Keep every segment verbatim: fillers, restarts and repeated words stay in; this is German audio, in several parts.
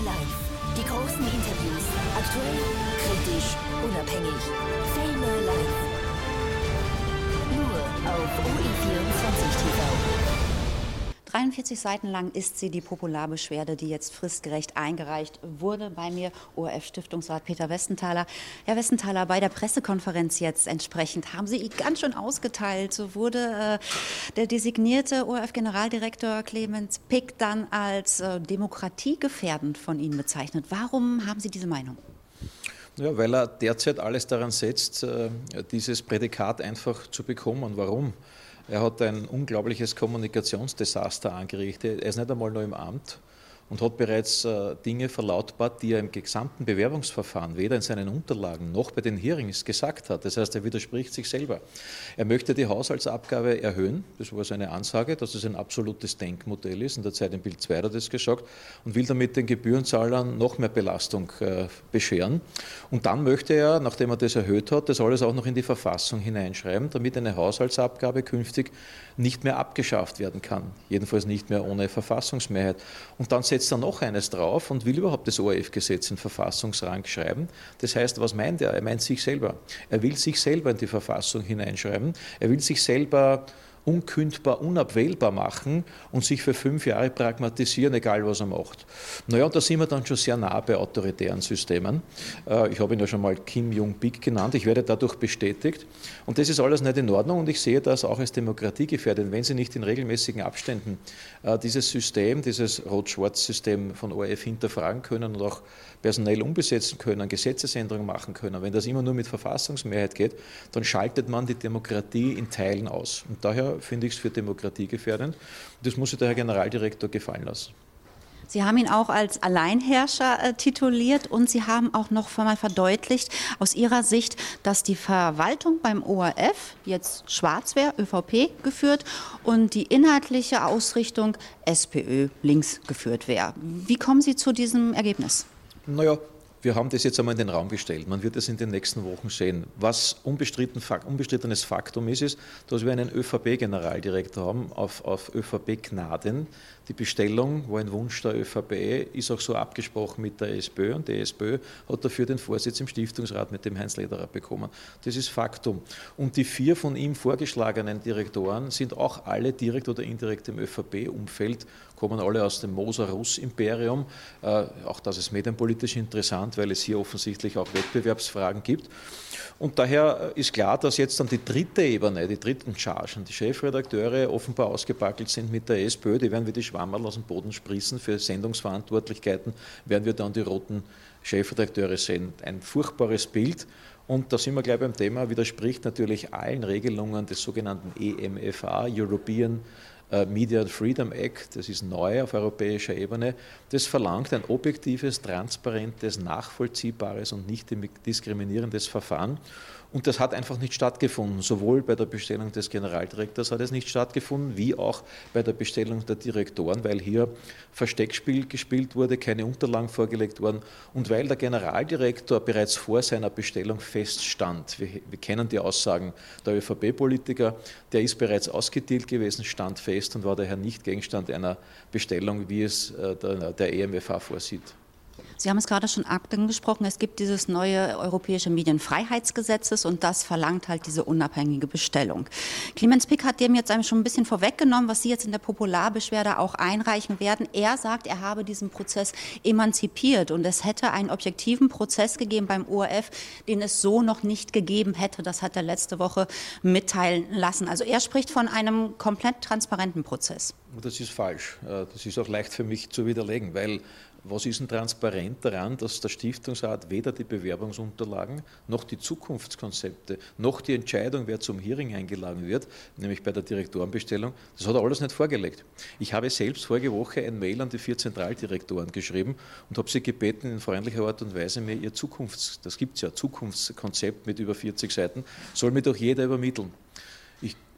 Fellner Live. Die großen Interviews. Aktuell, kritisch, unabhängig. Fellner Live. Nur auf O E vierundzwanzig T V. dreiundvierzig Seiten lang ist sie, die Popularbeschwerde, die jetzt fristgerecht eingereicht wurde. Bei mir O R F-Stiftungsrat Peter Westenthaler. Herr Westenthaler, bei der Pressekonferenz jetzt entsprechend haben Sie ganz schön ausgeteilt. So wurde äh, der designierte O R F-Generaldirektor Clemens Pick dann als äh, demokratiegefährdend von Ihnen bezeichnet. Warum haben Sie diese Meinung? Ja, weil er derzeit alles daran setzt, äh, dieses Prädikat einfach zu bekommen. Warum? Er hat ein unglaubliches Kommunikationsdesaster angerichtet. Er ist nicht einmal noch im Amt und hat bereits äh, Dinge verlautbart, die er im gesamten Bewerbungsverfahren weder in seinen Unterlagen noch bei den Hearings gesagt hat. Das heißt, er widerspricht sich selber. Er möchte die Haushaltsabgabe erhöhen, das war seine Ansage, dass es ein absolutes Denkmodell ist. In der Zeit im Bild zwei hat er das gesagt und will damit den Gebührenzahlern noch mehr Belastung äh, bescheren. Und dann möchte er, nachdem er das erhöht hat, das alles auch noch in die Verfassung hineinschreiben, damit eine Haushaltsabgabe künftig nicht mehr abgeschafft werden kann. Jedenfalls nicht mehr ohne Verfassungsmehrheit. Und dann setzt er noch eines drauf und will überhaupt das O R F-Gesetz in Verfassungsrang schreiben. Das heißt, was meint er? Er meint sich selber. Er will sich selber in die Verfassung hineinschreiben. Er will sich selber unkündbar, unabwählbar machen und sich für fünf Jahre pragmatisieren, egal was er macht. Naja, und da sind wir dann schon sehr nah bei autoritären Systemen. Ich habe ihn ja schon mal Kim Jong-Pik genannt. Ich werde dadurch bestätigt. Und das ist alles nicht in Ordnung und ich sehe das auch als demokratiegefährdend, wenn Sie nicht in regelmäßigen Abständen dieses System, dieses Rot-Schwarz-System von O R F hinterfragen können und auch personell umbesetzen können, Gesetzesänderungen machen können. Wenn das immer nur mit Verfassungsmehrheit geht, dann schaltet man die Demokratie in Teilen aus. Und daher finde ich es für Demokratie gefährdend. Das muss sich der Herr Generaldirektor gefallen lassen. Sie haben ihn auch als Alleinherrscher äh, tituliert und Sie haben auch noch einmal verdeutlicht, aus Ihrer Sicht, dass die Verwaltung beim O R F jetzt schwarz wäre, ÖVP geführt und die inhaltliche Ausrichtung SPÖ links geführt wäre. Wie kommen Sie zu diesem Ergebnis? Naja, wir haben das jetzt einmal in den Raum gestellt. Man wird es in den nächsten Wochen sehen. Was unbestritten, unbestrittenes Faktum ist, ist, dass wir einen ÖVP-Generaldirektor haben, auf, auf ÖVP-Gnaden. Die Bestellung war ein Wunsch der ÖVP, ist auch so abgesprochen mit der SPÖ und die SPÖ hat dafür den Vorsitz im Stiftungsrat mit dem Heinz Lederer bekommen. Das ist Faktum. Und die vier von ihm vorgeschlagenen Direktoren sind auch alle direkt oder indirekt im ÖVP-Umfeld, kommen alle aus dem Moser-Russ-Imperium. Äh, auch das ist medienpolitisch interessant, weil es hier offensichtlich auch Wettbewerbsfragen gibt. Und daher ist klar, dass jetzt dann die dritte Ebene, die dritten Chargen, die Chefredakteure offenbar ausgepackelt sind mit der SPÖ, die werden wie die Schwammerl aus dem Boden sprießen. Für Sendungsverantwortlichkeiten werden wir dann die roten Chefredakteure sehen. Ein furchtbares Bild. Und da sind wir gleich beim Thema, widerspricht natürlich allen Regelungen des sogenannten E M F A, European Media Freedom Act, das ist neu auf europäischer Ebene, das verlangt ein objektives, transparentes, nachvollziehbares und nicht diskriminierendes Verfahren. Und das hat einfach nicht stattgefunden. Sowohl bei der Bestellung des Generaldirektors hat es nicht stattgefunden, wie auch bei der Bestellung der Direktoren, weil hier Versteckspiel gespielt wurde, keine Unterlagen vorgelegt wurden und weil der Generaldirektor bereits vor seiner Bestellung feststand. Wir, wir kennen die Aussagen der ÖVP-Politiker, der ist bereits ausgedealt gewesen, stand fest und war daher nicht Gegenstand einer Bestellung, wie es der, der E M F A vorsieht. Sie haben es gerade schon angesprochen, es gibt dieses neue europäische Medienfreiheitsgesetzes und das verlangt halt diese unabhängige Bestellung. Clemens Pick hat dem jetzt einem schon ein bisschen vorweggenommen, was Sie jetzt in der Popularbeschwerde auch einreichen werden. Er sagt, er habe diesen Prozess emanzipiert und es hätte einen objektiven Prozess gegeben beim O R F, den es so noch nicht gegeben hätte. Das hat er letzte Woche mitteilen lassen. Also er spricht von einem komplett transparenten Prozess. Das ist falsch. Das ist auch leicht für mich zu widerlegen, weil was ist denn transparent daran, dass der Stiftungsrat weder die Bewerbungsunterlagen noch die Zukunftskonzepte noch die Entscheidung, wer zum Hearing eingeladen wird, nämlich bei der Direktorenbestellung, das hat er alles nicht vorgelegt. Ich habe selbst vorige Woche ein Mail an die vier Zentraldirektoren geschrieben und habe sie gebeten, in freundlicher Art und Weise mir ihr Zukunfts, das gibt es ja, Zukunftskonzept mit über vierzig Seiten, soll mir doch jeder übermitteln. Ich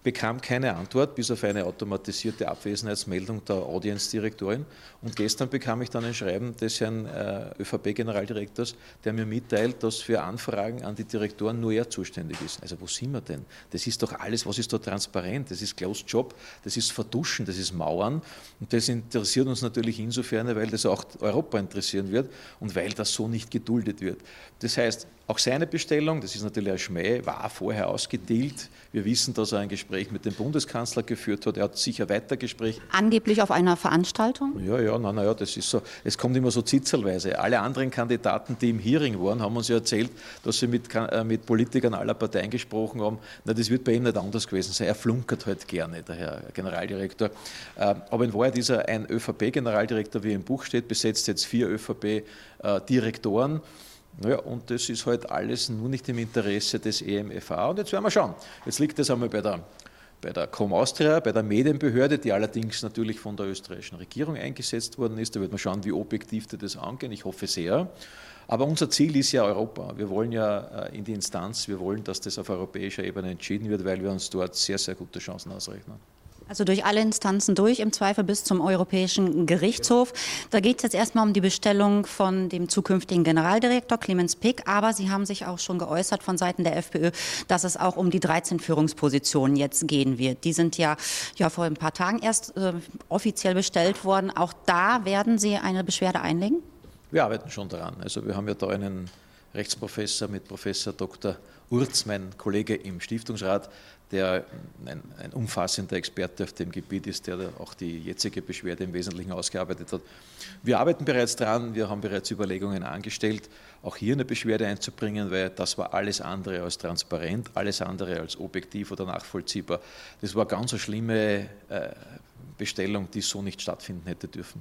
bekam keine Antwort, bis auf eine automatisierte Abwesenheitsmeldung der Audienzdirektorin. Und gestern bekam ich dann ein Schreiben des Herrn äh, ÖVP-Generaldirektors, der mir mitteilt, dass für Anfragen an die Direktoren nur er zuständig ist. Also wo sind wir denn? Das ist doch alles, was ist da transparent? Das ist Closed Job, das ist Verduschen, das ist Mauern. Und das interessiert uns natürlich insofern, weil das auch Europa interessieren wird und weil das so nicht geduldet wird. Das heißt, auch seine Bestellung, das ist natürlich ein Schmäh, war vorher ausgedealt. Wir wissen, dass er ein Gespräch mit dem Bundeskanzler geführt hat. Er hat sicher weiter Gespräch. Angeblich auf einer Veranstaltung? Ja, ja, nein, nein, ja, das ist so. Es kommt immer so zitzelweise. Alle anderen Kandidaten, die im Hearing waren, haben uns ja erzählt, dass sie mit, äh, mit Politikern aller Parteien gesprochen haben. Na, das wird bei ihm nicht anders gewesen sein. Er flunkert halt gerne, der Herr Generaldirektor. Äh, aber in Wahrheit ist er ein ÖVP-Generaldirektor, wie im Buch steht, besetzt jetzt vier ÖVP-Direktoren. Naja, und das ist halt alles nur nicht im Interesse des E M F A. Und jetzt werden wir schauen. Jetzt liegt das einmal bei der, bei der Com Austria, bei der Medienbehörde, die allerdings natürlich von der österreichischen Regierung eingesetzt worden ist. Da wird man schauen, wie objektiv die das angehen. Ich hoffe sehr. Aber unser Ziel ist ja Europa. Wir wollen ja in die Instanz, wir wollen, dass das auf europäischer Ebene entschieden wird, weil wir uns dort sehr, sehr gute Chancen ausrechnen. Also durch alle Instanzen durch, im Zweifel bis zum Europäischen Gerichtshof. Da geht es jetzt erstmal um die Bestellung von dem zukünftigen Generaldirektor Clemens Pick. Aber Sie haben sich auch schon geäußert von Seiten der FPÖ, dass es auch um die dreizehn Führungspositionen jetzt gehen wird. Die sind ja, ja vor ein paar Tagen erst äh, offiziell bestellt worden. Auch da werden Sie eine Beschwerde einlegen? Wir arbeiten schon daran. Also wir haben ja da einen Rechtsprofessor mit Professor Doktor Urz, mein Kollege im Stiftungsrat, der ein, ein umfassender Experte auf dem Gebiet ist, der auch die jetzige Beschwerde im Wesentlichen ausgearbeitet hat. Wir arbeiten bereits dran, wir haben bereits Überlegungen angestellt, auch hier eine Beschwerde einzubringen, weil das war alles andere als transparent, alles andere als objektiv oder nachvollziehbar. Das war ganz eine schlimme äh, Bestellung, die so nicht stattfinden hätte dürfen.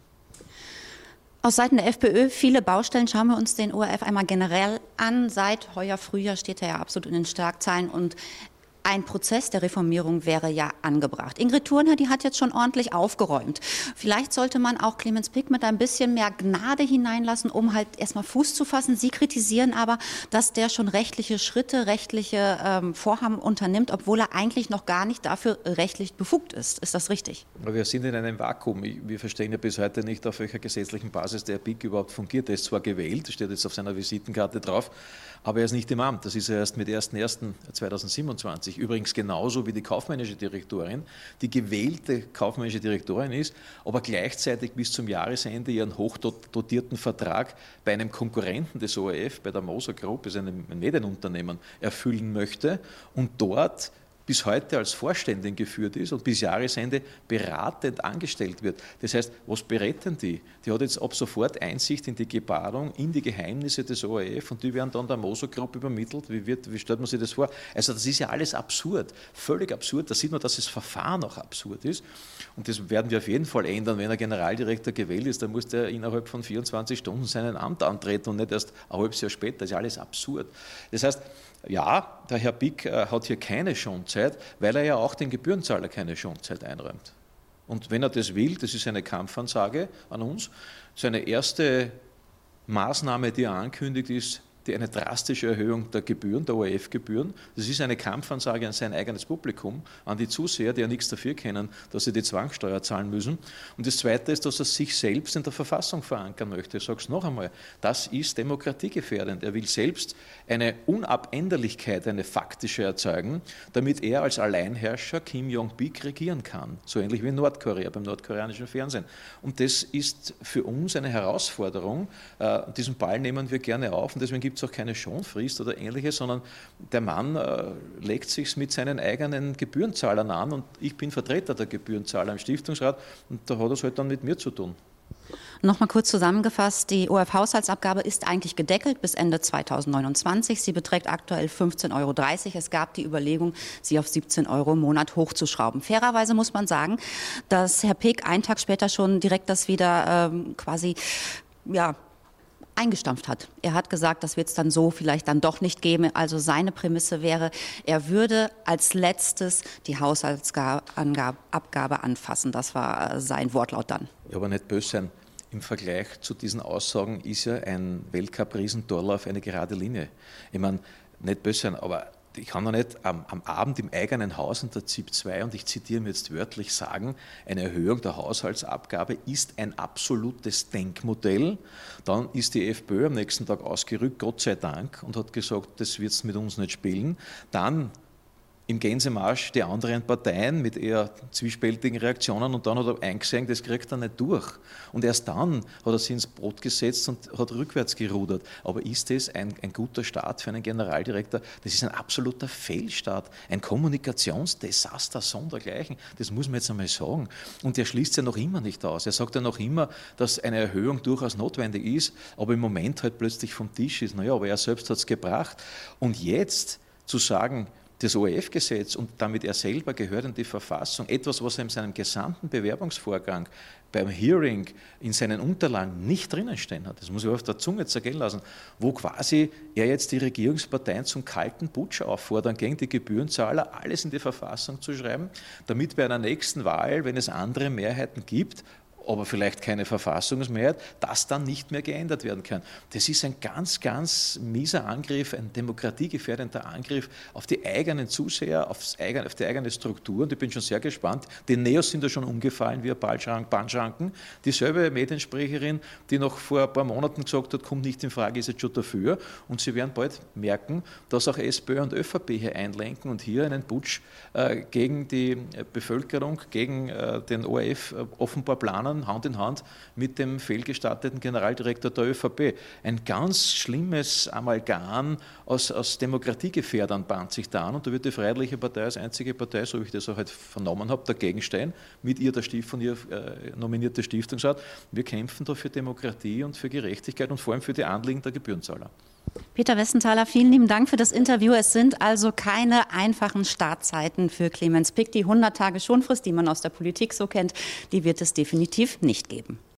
Aus Seiten der FPÖ, viele Baustellen, schauen wir uns den O R F einmal generell an. Seit heuer Frühjahr steht er ja absolut in den Schlagzeilen und ein Prozess der Reformierung wäre ja angebracht. Ingrid Thurner, die hat jetzt schon ordentlich aufgeräumt. Vielleicht sollte man auch Clemens Pick mit ein bisschen mehr Gnade hineinlassen, um halt erstmal Fuß zu fassen. Sie kritisieren aber, dass der schon rechtliche Schritte, rechtliche ähm, Vorhaben unternimmt, obwohl er eigentlich noch gar nicht dafür rechtlich befugt ist. Ist das richtig? Wir sind in einem Vakuum. Wir verstehen ja bis heute nicht, auf welcher gesetzlichen Basis der Pick überhaupt fungiert. Er ist zwar gewählt, steht jetzt auf seiner Visitenkarte drauf, aber er ist nicht im Amt. Das ist er erst mit erster erster zweitausendsiebenundzwanzig. Übrigens genauso wie die kaufmännische Direktorin, die gewählte kaufmännische Direktorin ist, aber gleichzeitig bis zum Jahresende ihren hochdotierten Vertrag bei einem Konkurrenten des O R F, bei der Moser Group, ist ein Medienunternehmen, erfüllen möchte und dort bis heute als Vorständin geführt ist und bis Jahresende beratend angestellt wird. Das heißt, was berät denn die? Die hat jetzt ab sofort Einsicht in die Gebardung, in die Geheimnisse des O R F und die werden dann der Moser Group übermittelt. Wie, wird, wie stellt man sich das vor? Also das ist ja alles absurd, völlig absurd. Da sieht man, dass das Verfahren auch absurd ist und das werden wir auf jeden Fall ändern. Wenn ein Generaldirektor gewählt ist, dann muss der innerhalb von vierundzwanzig Stunden sein Amt antreten und nicht erst ein halbes Jahr später. Das ist ja alles absurd. Das heißt, ja, der Herr Pick äh, hat hier keine Schonzeit, weil er ja auch den Gebührenzahler keine Schonzeit einräumt. Und wenn er das will, das ist eine Kampfansage an uns, seine erste Maßnahme, die er ankündigt, ist die eine drastische Erhöhung der Gebühren, der O R F-Gebühren. Das ist eine Kampfansage an sein eigenes Publikum, an die Zuseher, die ja nichts dafür kennen, dass sie die Zwangssteuer zahlen müssen. Und das Zweite ist, dass er sich selbst in der Verfassung verankern möchte. Ich sage es noch einmal, das ist demokratiegefährdend. Er will selbst eine Unabänderlichkeit, eine faktische erzeugen, damit er als Alleinherrscher Kim Jong-pik regieren kann. So ähnlich wie in Nordkorea, beim nordkoreanischen Fernsehen. Und das ist für uns eine Herausforderung. Diesen Ball nehmen wir gerne auf und deswegen gibt es auch keine Schonfrist oder Ähnliches, sondern der Mann äh, legt sich mit seinen eigenen Gebührenzahlern an und ich bin Vertreter der Gebührenzahler im Stiftungsrat und da hat er es halt dann mit mir zu tun. Nochmal kurz zusammengefasst, die O R F-Haushaltsabgabe ist eigentlich gedeckelt bis Ende zweitausendneunundzwanzig. Sie beträgt aktuell fünfzehn Euro dreißig. Es gab die Überlegung, sie auf siebzehn Euro im Monat hochzuschrauben. Fairerweise muss man sagen, dass Herr Pick einen Tag später schon direkt das wieder ähm, quasi, ja, eingestampft hat. Er hat gesagt, das wird es dann so vielleicht dann doch nicht geben. Also seine Prämisse wäre, er würde als letztes die Haushaltsabgabe anfassen. Das war sein Wortlaut dann. Ja, aber nicht böse sein. Im Vergleich zu diesen Aussagen ist ja ein Weltcup-Riesendorlauf eine gerade Linie. Ich meine, nicht böse sein, aber ich kann doch nicht am, am Abend im eigenen Haus unter Z I P zwei, und ich zitiere mir jetzt wörtlich, sagen, eine Erhöhung der Haushaltsabgabe ist ein absolutes Denkmodell. Dann ist die FPÖ am nächsten Tag ausgerückt, Gott sei Dank, und hat gesagt, das wird es mit uns nicht spielen. Dann im Gänsemarsch die anderen Parteien mit eher zwiespältigen Reaktionen, und dann hat er eingesehen, das kriegt er nicht durch. Und erst dann hat er sich ins Brot gesetzt und hat rückwärts gerudert. Aber ist das ein, ein guter Start für einen Generaldirektor? Das ist ein absoluter Fehlstart, ein Kommunikationsdesaster sondergleichen. Das muss man jetzt einmal sagen. Und er schließt ja noch immer nicht aus. Er sagt ja noch immer, dass eine Erhöhung durchaus notwendig ist, aber im Moment halt plötzlich vom Tisch ist. Naja, aber er selbst hat es gebracht. Und jetzt zu sagen, das O R F-Gesetz und damit er selber gehört in die Verfassung, etwas, was er in seinem gesamten Bewerbungsvorgang beim Hearing in seinen Unterlagen nicht drinnen stehen hat, das muss ich auf der Zunge zergehen lassen, wo quasi er jetzt die Regierungsparteien zum kalten Putsch auffordern, gegen die Gebührenzahler alles in die Verfassung zu schreiben, damit bei einer nächsten Wahl, wenn es andere Mehrheiten gibt, aber vielleicht keine Verfassungsmehrheit, das dann nicht mehr geändert werden kann. Das ist ein ganz, ganz mieser Angriff, ein demokratiegefährdender Angriff auf die eigenen Zuseher, aufs eigene, auf die eigene Struktur. Und ich bin schon sehr gespannt. Die Neos sind ja schon umgefallen wie ein Bahnschranken. Dieselbe Mediensprecherin, die noch vor ein paar Monaten gesagt hat, kommt nicht in Frage, ist jetzt schon dafür. Und Sie werden bald merken, dass auch SPÖ und ÖVP hier einlenken und hier einen Putsch äh, gegen die Bevölkerung, gegen äh, den O R F äh, offenbar planen, Hand in Hand mit dem fehlgestarteten Generaldirektor der ÖVP. Ein ganz schlimmes Amalgam aus, aus Demokratiegefährdern bahnt sich da an, und da wird die Freiheitliche Partei als einzige Partei, so wie ich das auch heute vernommen habe, dagegen stehen, mit ihr der Stift von ihr äh, nominierte Stiftungsrat. Wir kämpfen da für Demokratie und für Gerechtigkeit und vor allem für die Anliegen der Gebührenzahler. Peter Westenthaler, vielen lieben Dank für das Interview. Es sind also keine einfachen Startzeiten für Clemens Pick. Die hundert Tage Schonfrist, die man aus der Politik so kennt, die wird es definitiv nicht geben.